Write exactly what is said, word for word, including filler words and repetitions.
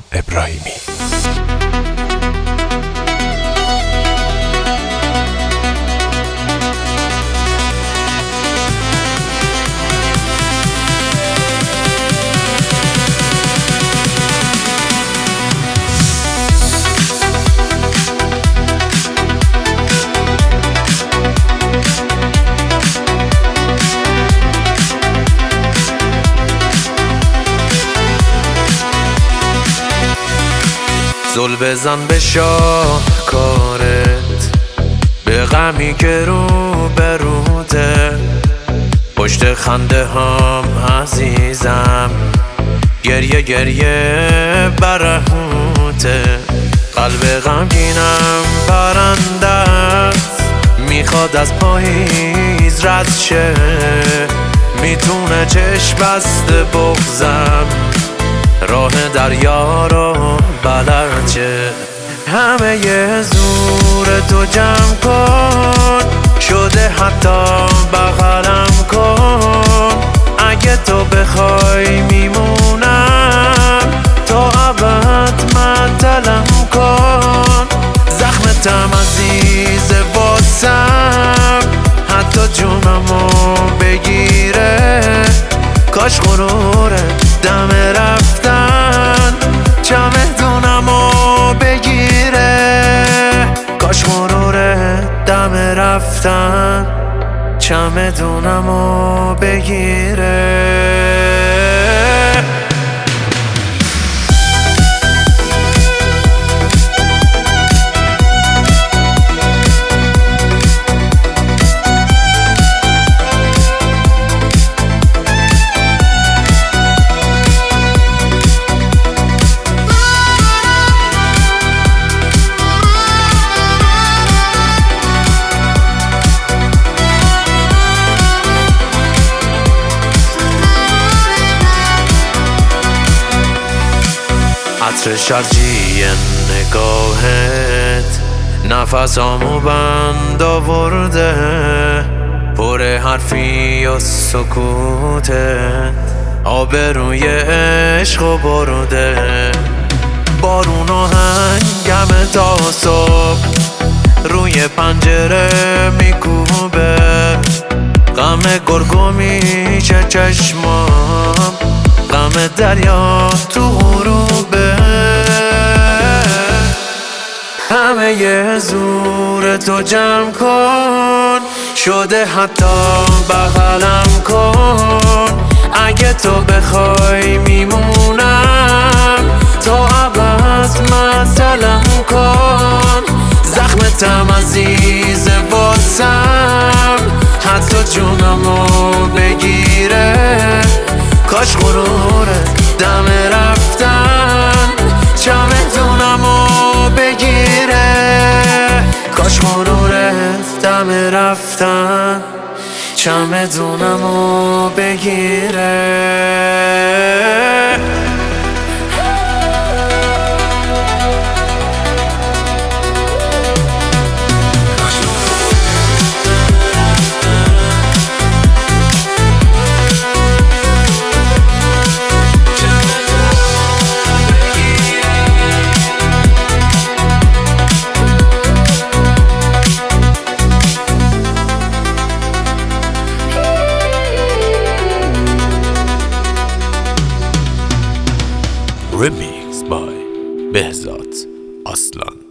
ابراهیمی. زل بزن به شاهکارت، به غمی که رو بروته، پشت خنده هم عزیزم، گریه گریه برهوته. قلب غمگینم برنده است، میخواد از پاییز رد شه، میتونه چشم بسته بغزم، راه دریا رو بلد شه. همه ی زور تو جمع کن، شده حتی بغلم کن. اگه تو بخوای میمونم، تا ابد معطلم کن. زخمتم عزیز واسم، حتی جونمو بگیره. کاش غرور دم رفتن چمدونمو بگیره. کاش غرور دم رفتن چمدونمو بگیره. عطر شرجی نگاهت نفسامو بند آورده، پر حرفی و سکوتت آبروی عشقو برده. بارون و هنگم تا صبح روی پنجره میکوبه، غم گرگو میشه چشمام، غم دریا تو غروبه. همه ی زور تو جمع کن، شده حتی بغلم کن. اگه تو بخوای میمونم، تا ابد معطلم کن. زخمتم عزیز واسم، حتی جونمو بگیره. کاش غرور دم رفتن چمدونمو بگیره. کاش غرور دم رفتن چمدونمو بگیره. Remixed by Behzat Aslan.